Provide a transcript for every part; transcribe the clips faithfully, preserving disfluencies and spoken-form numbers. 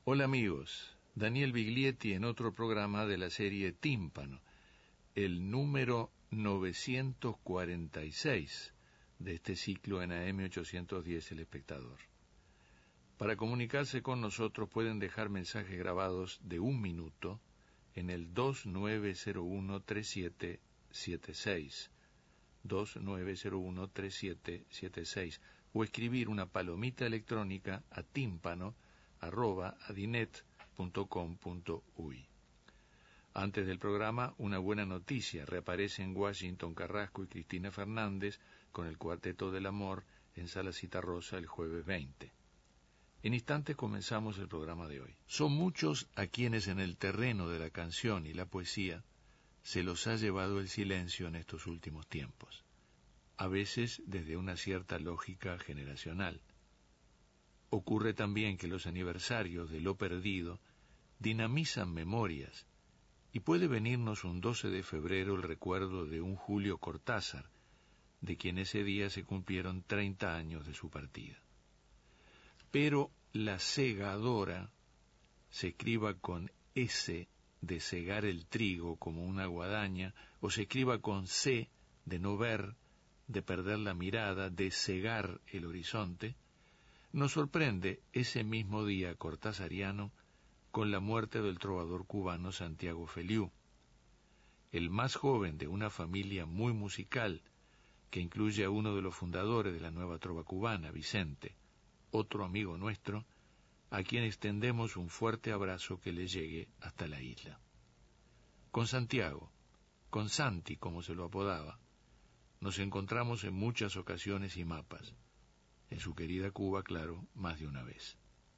Hola amigos, Daniel Biglietti en otro programa de la serie Tímpano, el número novecientos cuarenta y seis de este ciclo en A M ochocientos diez El Espectador. Para comunicarse con nosotros pueden dejar mensajes grabados de un minuto en el dos nueve cero uno tres siete siete seis, dos nueve cero uno tres siete siete seis, o escribir una palomita electrónica a tímpano arroba adinet punto com punto uy. Antes del programa, una buena noticia: reaparecen Washington Carrasco y Cristina Fernández con el Cuarteto del Amor en Sala Citarrosa el jueves veinte. En instantes comenzamos el programa de hoy. Son muchos a quienes en el terreno de la canción y la poesía se los ha llevado el silencio en estos últimos tiempos, a veces desde una cierta lógica generacional. Ocurre también que los aniversarios de lo perdido dinamizan memorias, y puede venirnos un doce de febrero el recuerdo de un Julio Cortázar, de quien ese día se cumplieron treinta años de su partida. Pero la segadora, se escriba con S de segar el trigo como una guadaña, o se escriba con C de no ver, de perder la mirada, de cegar el horizonte, nos sorprende ese mismo día cortázariano con la muerte del trovador cubano Santiago Feliú, el más joven de una familia muy musical que incluye a uno de los fundadores de la nueva trova cubana, Vicente, otro amigo nuestro, a quien extendemos un fuerte abrazo que le llegue hasta la isla. Con Santiago, con Santi como se lo apodaba, nos encontramos en muchas ocasiones y mapas. En su querida Cuba, claro, más de una vez.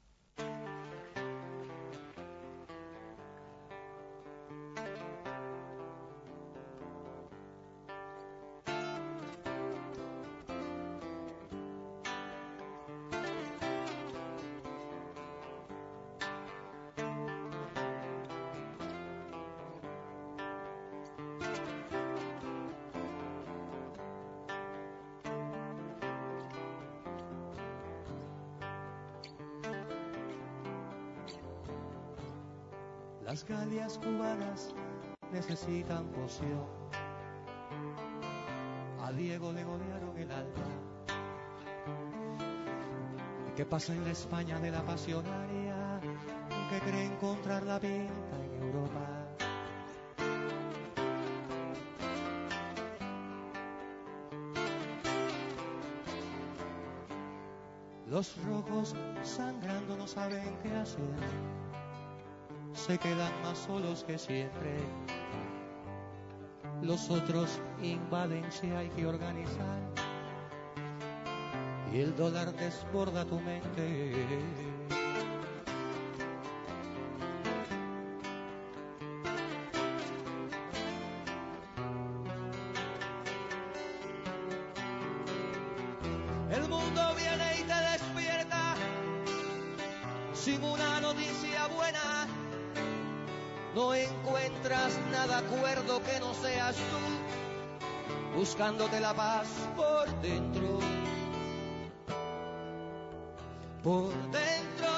Las galias cubanas necesitan poción. A Diego le golearon el alma. ¿Y qué pasa en la España de la pasionaria que cree encontrar la pinta en Europa? Los rojos sangrando no saben qué hacer, se quedan más solos que siempre. Los otros invaden si hay que organizar, y el dólar desborda tu mente. El mundo viene y te despierta sin una noticia buena. No encuentras nada cuerdo que no seas tú, buscándote la paz por dentro, por dentro.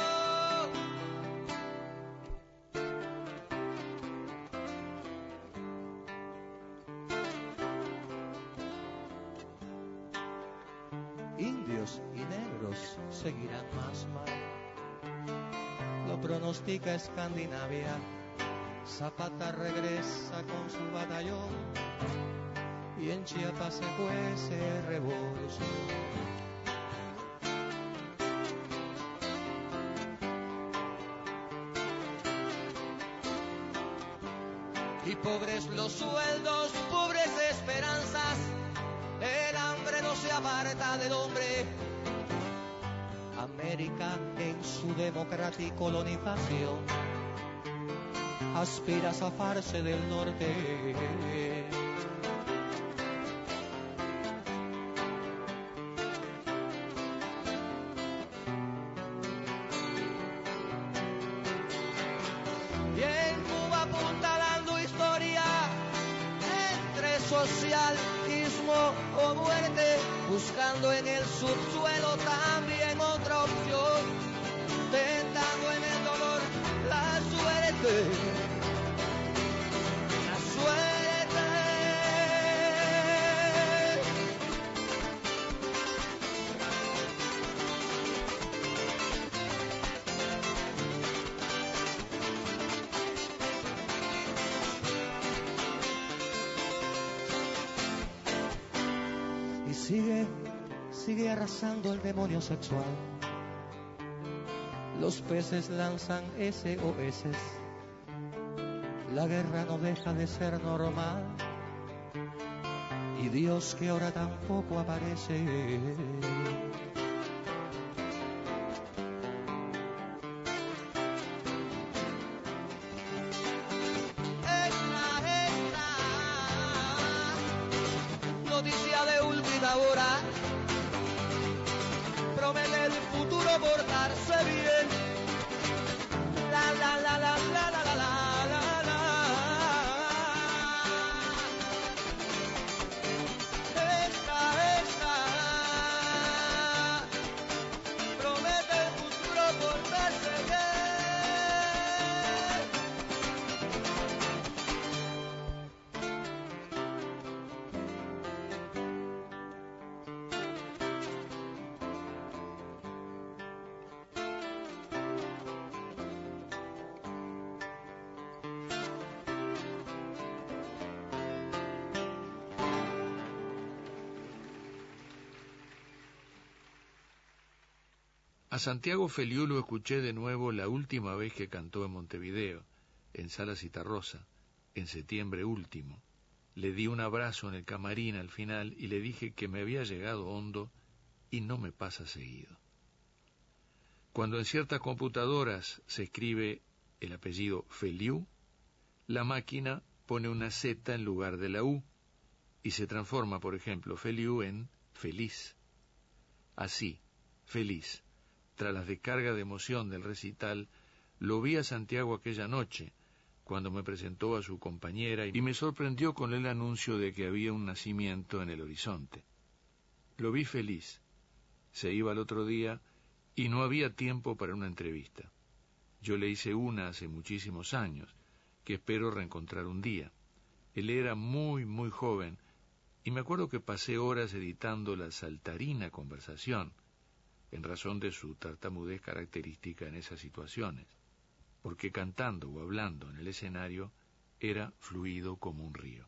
Indios y negros seguirán más mal, lo pronostica Escandinavia. Zapata regresa con su batallón y en Chiapas se cuece revolución. Y pobres los sueldos, pobres esperanzas, el hambre no se aparta del hombre. América en su democrática colonización aspira a zafarse del norte. Y en Cuba apuntalando historia entre socialismo o muerte, buscando en el subsuelo también otra opción, tentando en el la suerte. Y sigue, sigue arrasando el demonio sexual. Los peces lanzan S O S. La guerra no deja de ser normal. Y Dios que ahora tampoco aparece. Extra, extra. Noticia de última hora. Promete el futuro portarse bien. La la la la la la la la la la. Extra, extra. Promete el futuro portarse bien. A Santiago Feliú lo escuché de nuevo la última vez que cantó en Montevideo, en Sala Citarrosa, en septiembre último. Le di un abrazo en el camarín al final y le dije que me había llegado hondo y no me pasa seguido. Cuando en ciertas computadoras se escribe el apellido Feliú, la máquina pone una Z en lugar de la U y se transforma, por ejemplo, Feliú en feliz. Así, feliz. Tras la descarga de emoción del recital, lo vi a Santiago aquella noche, cuando me presentó a su compañera y me sorprendió con el anuncio de que había un nacimiento en el horizonte. Lo vi feliz. Se iba al otro día y no había tiempo para una entrevista. Yo le hice una hace muchísimos años, que espero reencontrar un día. Él era muy, muy joven, y me acuerdo que pasé horas editando la saltarina conversación, en razón de su tartamudez característica en esas situaciones, porque cantando o hablando en el escenario era fluido como un río.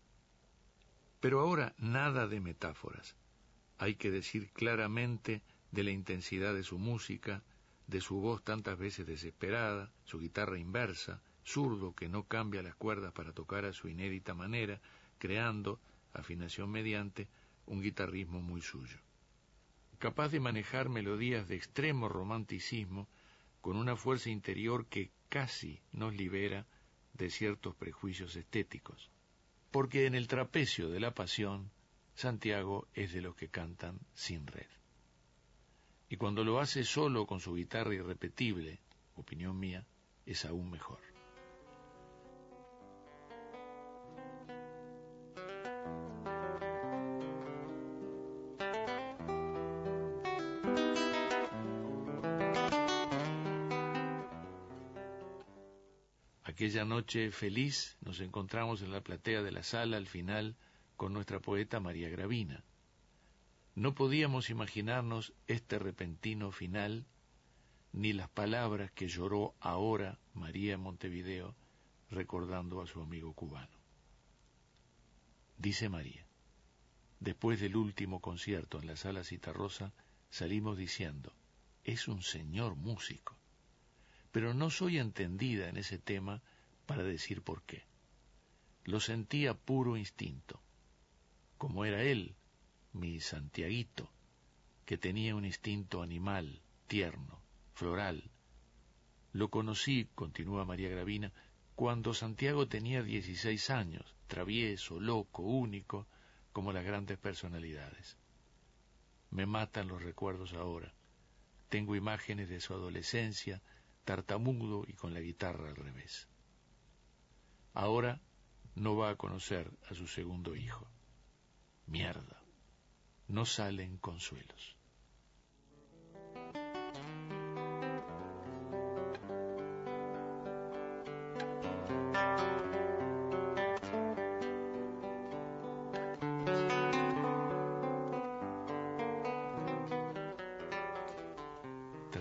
Pero ahora nada de metáforas. Hay que decir claramente de la intensidad de su música, de su voz tantas veces desesperada, su guitarra inversa, zurdo que no cambia las cuerdas para tocar a su inédita manera, creando, afinación mediante, un guitarrismo muy suyo. Capaz de manejar melodías de extremo romanticismo con una fuerza interior que casi nos libera de ciertos prejuicios estéticos. Porque en el trapecio de la pasión, Santiago es de los que cantan sin red. Y cuando lo hace solo con su guitarra irrepetible, opinión mía, es aún mejor. Aquella noche feliz nos encontramos en la platea de la sala al final con nuestra poeta María Gravina. No podíamos imaginarnos este repentino final, ni las palabras que lloró ahora María en Montevideo recordando a su amigo cubano. Dice María: después del último concierto en la Sala Citarrosa salimos diciendo, es un señor músico. Pero no soy entendida en ese tema para decir por qué. Lo sentía puro instinto, como era él, mi Santiaguito, que tenía un instinto animal, tierno, floral. Lo conocí, continúa María Gravina, cuando Santiago tenía dieciséis años, travieso, loco, único, como las grandes personalidades. Me matan los recuerdos ahora. Tengo imágenes de su adolescencia, tartamudo y con la guitarra al revés. Ahora no va a conocer a su segundo hijo. Mierda, no salen consuelos.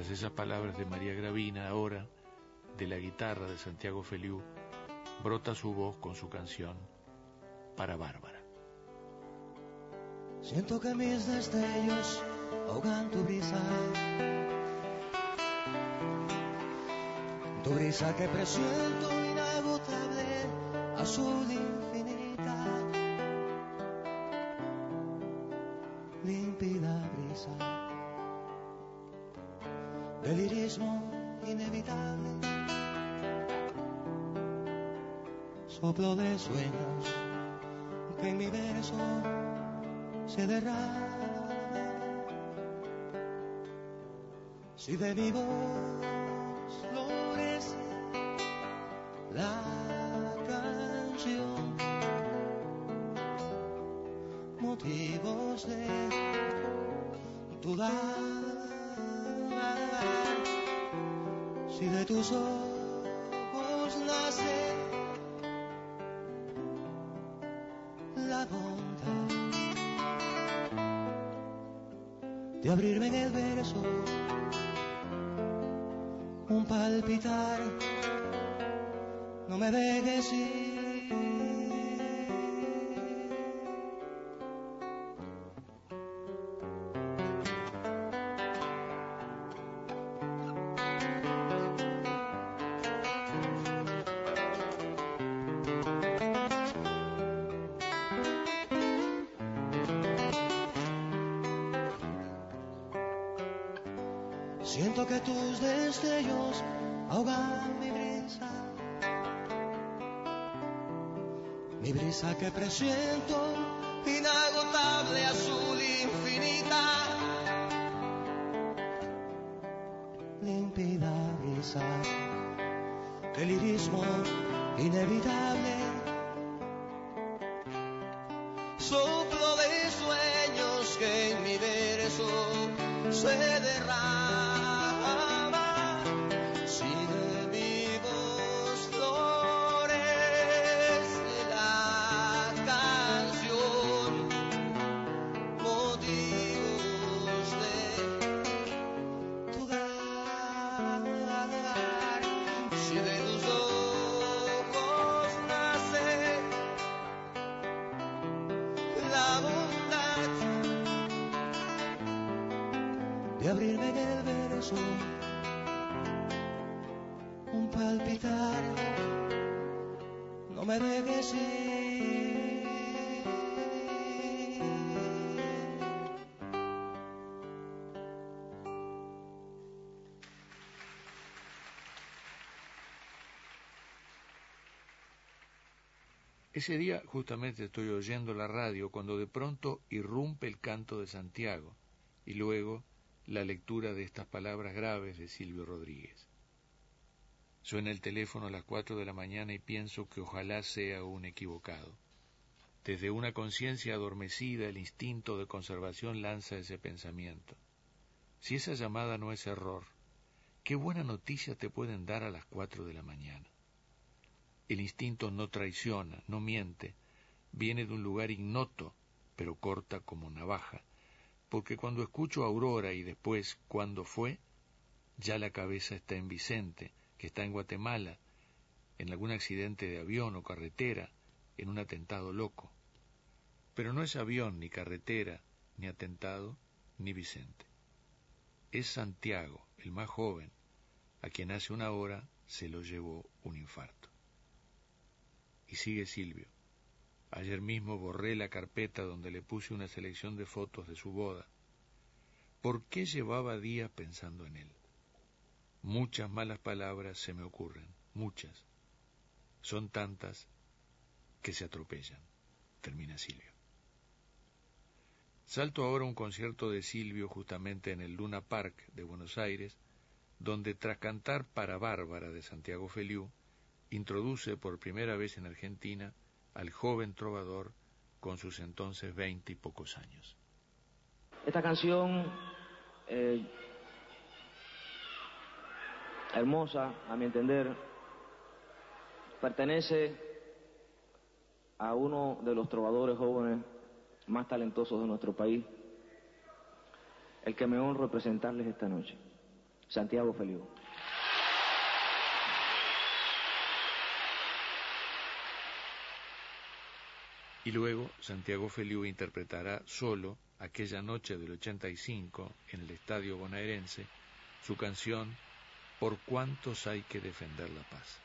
Tras esas palabras de María Gravina, ahora, de la guitarra de Santiago Feliú, brota su voz con su canción Para Bárbara. Siento que mis destellos ahogan tu brisa, tu brisa que presiento inagotable, azul infinita, límpida brisa, delirismo inevitable, soplo de sueños que en mi verso se derrama. Si de mi voz florece la canción, motivos de dudar. Si de tus ojos nace la bondad de abrirme en el verso, un palpitar, no me dejes ir. Siento que tus destellos ahogan mi brisa, mi brisa que presiento, inagotable, azul, infinita, límpida brisa, el lirismo inevitable, soplo de sueños que en mi verso se derrama. De abrirme en el verso, un palpitar, no me dejes ir. Ese día justamente estoy oyendo la radio cuando de pronto irrumpe el canto de Santiago y luego la lectura de estas palabras graves de Silvio Rodríguez. Suena el teléfono a las cuatro de la mañana y pienso que ojalá sea un equivocado. Desde una conciencia adormecida el instinto de conservación lanza ese pensamiento. Si esa llamada no es error, qué buena noticia te pueden dar a las cuatro de la mañana. El instinto no traiciona, no miente, viene de un lugar ignoto, pero corta como navaja, porque cuando escucho a Aurora y después cuándo fue, ya la cabeza está en Vicente, que está en Guatemala, en algún accidente de avión o carretera, en un atentado loco. Pero no es avión, ni carretera, ni atentado, ni Vicente. Es Santiago, el más joven, a quien hace una hora se lo llevó un infarto. Y sigue Silvio. Ayer mismo borré la carpeta donde le puse una selección de fotos de su boda. ¿Por qué llevaba días pensando en él? Muchas malas palabras se me ocurren, muchas. Son tantas que se atropellan. Termina Silvio. Salto ahora a un concierto de Silvio justamente en el Luna Park de Buenos Aires, donde tras cantar Para Bárbara de Santiago Feliú, introduce por primera vez en Argentina al joven trovador con sus entonces veinte y pocos años. Esta canción, eh, hermosa, a mi entender, pertenece a uno de los trovadores jóvenes más talentosos de nuestro país, el que me honro representarles esta noche. Santiago Feliú. Y luego Santiago Feliú interpretará solo aquella noche del ochenta y cinco en el Estadio Bonaerense su canción Por cuántos hay que defender la paz.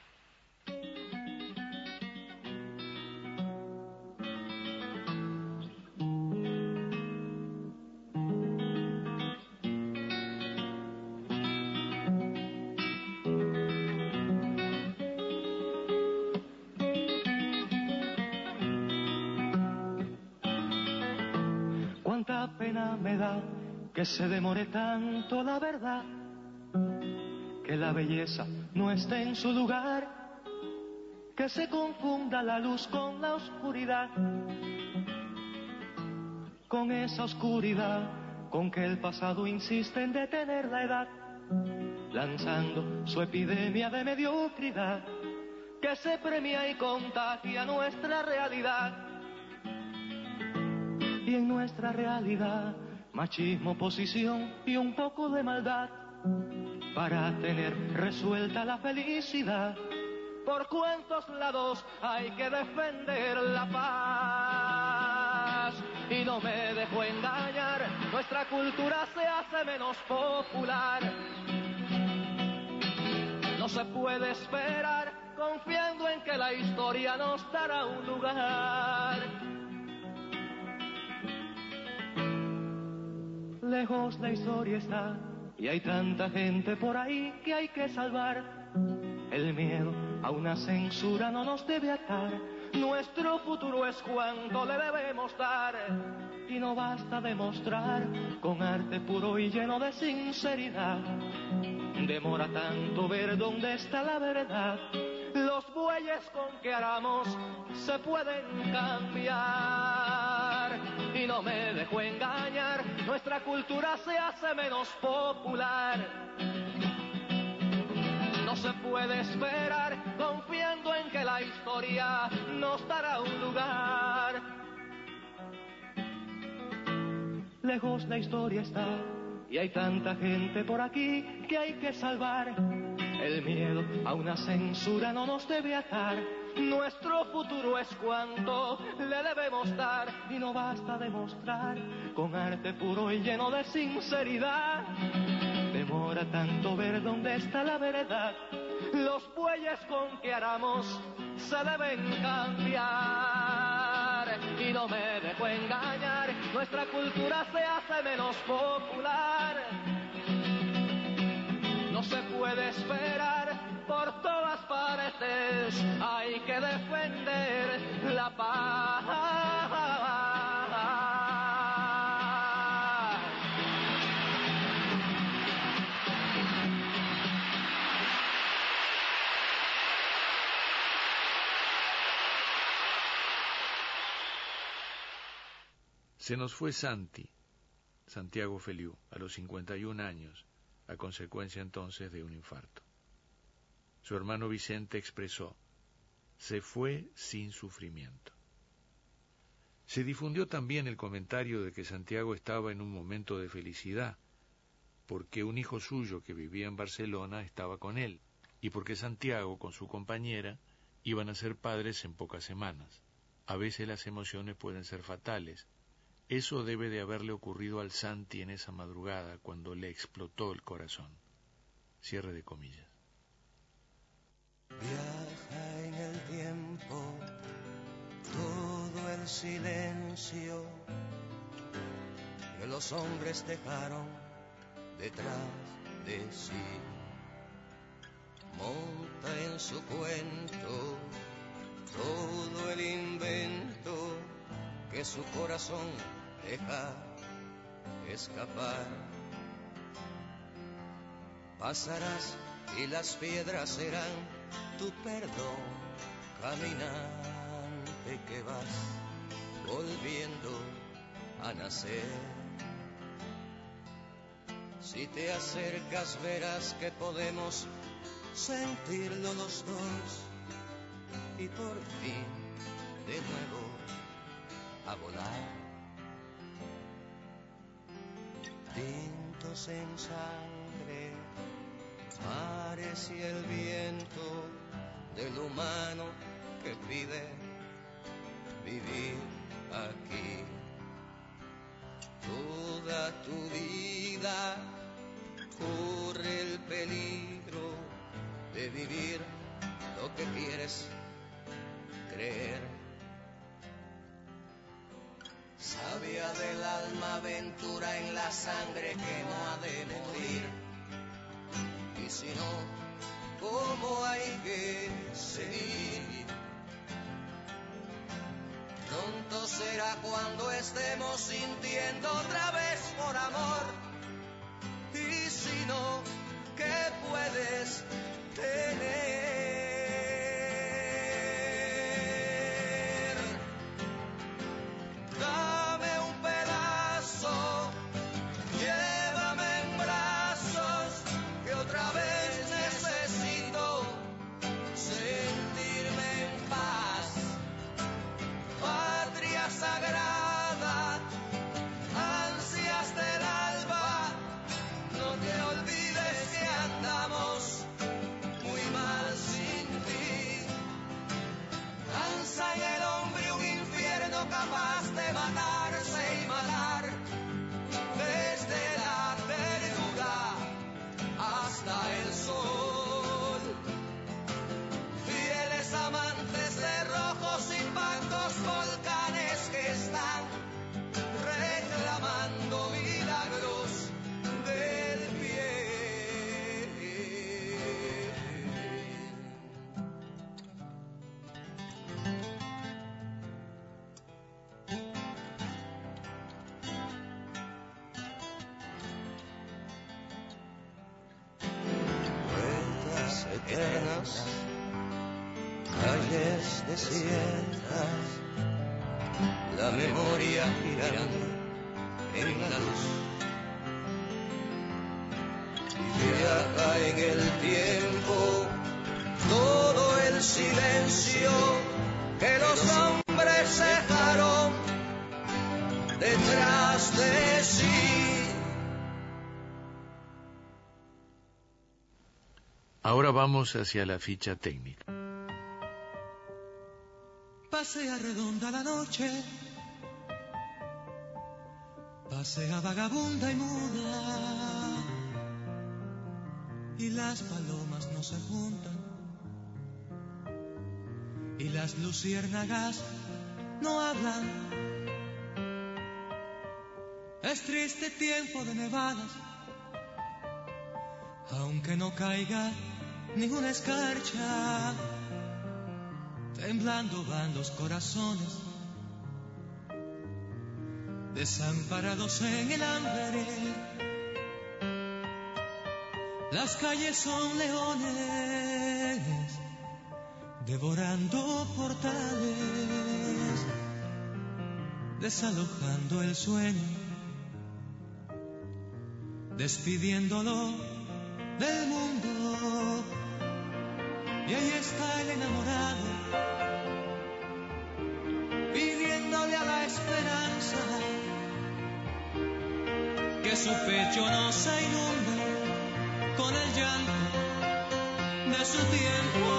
Cuánta pena me da que se demore tanto la verdad, que la belleza no esté en su lugar, que se confunda la luz con la oscuridad, con esa oscuridad con que el pasado insiste en detener la edad, lanzando su epidemia de mediocridad, que se premia y contagia nuestra realidad. Y en nuestra realidad, machismo, posición y un poco de maldad, para tener resuelta la felicidad. ¿Por cuántos lados hay que defender la paz? Y no me dejo engañar, nuestra cultura se hace menos popular. No se puede esperar, confiando en que la historia nos dará un lugar. Lejos la historia está, y hay tanta gente por ahí que hay que salvar. El miedo a una censura no nos debe atar. Nuestro futuro es cuanto le debemos dar. Y no basta demostrar con arte puro y lleno de sinceridad. Demora tanto ver dónde está la verdad. Los bueyes con que aramos se pueden cambiar. Y no me dejo engañar, nuestra cultura se hace menos popular. No se puede esperar, confiando en que la historia nos dará un lugar. Lejos la historia está, y hay tanta gente por aquí que hay que salvar. El miedo a una censura no nos debe atar. Nuestro futuro es cuanto le debemos dar. Y no basta demostrar con arte puro y lleno de sinceridad. Demora tanto ver dónde está la verdad. Los bueyes con que aramos se deben cambiar. Y no me dejo engañar, nuestra cultura se hace menos popular. No se puede esperar, por todas partes hay que defender la paz. Se nos fue Santi, Santiago Feliú, a los cincuenta y un años, a consecuencia entonces de un infarto. Su hermano Vicente expresó: se fue sin sufrimiento. Se difundió también el comentario de que Santiago estaba en un momento de felicidad, porque un hijo suyo que vivía en Barcelona estaba con él, y porque Santiago con su compañera iban a ser padres en pocas semanas. A veces las emociones pueden ser fatales. Eso debe de haberle ocurrido al Santi en esa madrugada cuando le explotó el corazón. Cierre de comillas. Viaja en el tiempo todo el silencio que los hombres dejaron detrás de sí. Monta en su cuento todo el invento que su corazón deja escapar. Pasarás y las piedras serán tu perdón, caminante que vas volviendo a nacer. Si te acercas verás que podemos sentirlo los dos y por fin de nuevo a volar. Tintos en sangre mares y el viento del humano que pide vivir aquí. Toda tu vida corre el peligro de vivir lo que quieres creer. Sabia del alma, aventura en la sangre que no ha de morir. Y si no, ¿cómo hay que seguir? Pronto será cuando estemos sintiendo otra vez por amor. Y si no, ¿qué puedes tener? Dame un pedazo, llévame en brazos, que otra vez necesito sentirme en paz. Patria sagrada, ansias del alba, no te olvides que andamos muy mal sin ti. Danza en el hombre un infierno capaz de matarse y matar, desde la ternura hasta el sol. Fieles amantes de rojos y blancos volcanes que están reclamando milagros del bien. Vueltas eternas, calles desiertas, la memoria girando en la luz. Viaja en el tiempo todo el silencio que los hombres dejaron detrás de sí. Ahora vamos hacia la ficha técnica. Pasea redonda la noche, pasea vagabunda y muda, y las palomas no se juntan, y las luciérnagas no hablan. Es triste tiempo de nevadas, aunque no caiga ninguna escarcha. Temblando van los corazones, desamparados en el hambre. Las calles son leones, devorando portales, desalojando el sueño, despidiéndolo del mundo. Y ahí está el enamorado, pidiéndole a la esperanza que su pecho no se inunde con el llanto de su tiempo.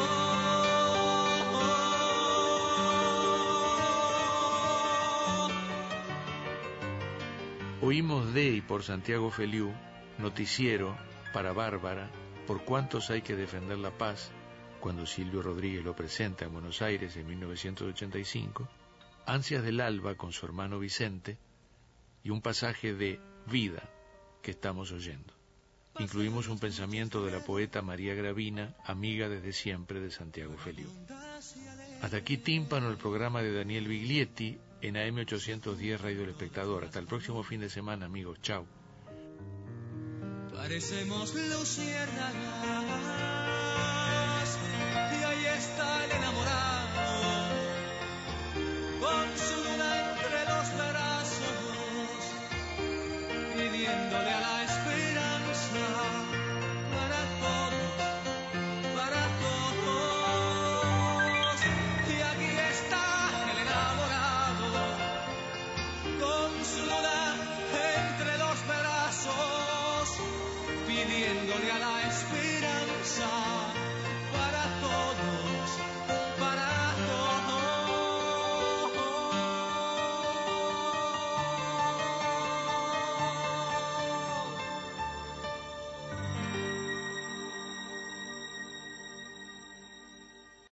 Oímos de y por Santiago Feliú, noticiero para Bárbara, por cuántos hay que defender la paz, cuando Silvio Rodríguez lo presenta en Buenos Aires en mil novecientos ochenta y cinco, Ansias del Alba con su hermano Vicente, y un pasaje de Vida que estamos oyendo. Incluimos un pensamiento de la poeta María Gravina, amiga desde siempre de Santiago Feliú. Hasta aquí Tímpano, el programa de Daniel Biglietti en A M ochocientos diez Radio El Espectador. Hasta el próximo fin de semana, amigos. Chao. Parecemos luciérnagas, y ahí está el enamorado, con su luna entre los brazos, pidiéndole a la esperanza para todos, para todos. Y aquí está el enamorado, con su luna entre los brazos, pidiéndole a la